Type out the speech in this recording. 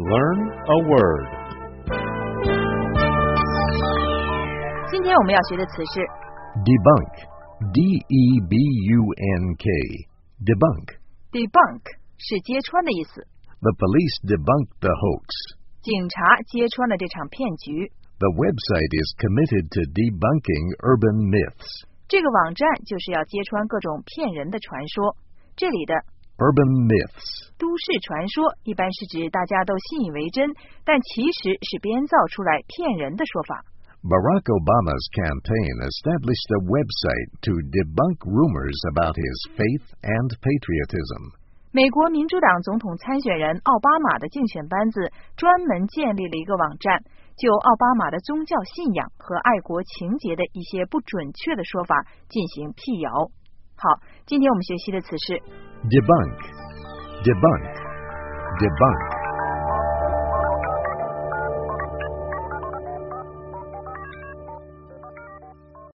Learn a word. 今天我们要学的词是 Debunk. D-E-B-U-N-K. Debunk. debunk 是揭穿的意思。 The police debunked the hoax. 警察揭穿了这场骗局。 The website is committed to debunking urban myths. 这个网站就是要揭穿各种骗人的传说。这里的 Urban myths. 都市传说一般是指大家都信以为真，但其实是编造出来骗人的说法。 Barack Obama's campaign established a website to debunk rumors about his faith and patriotism. 美国民主党总统参选人奥巴马的竞选班子专门建立了一个网站，就奥巴马的宗教信仰和爱国情节的一些不准确的说法进行辟谣。好，今天我们学习的词是 Debunk. Debunk. Debunk.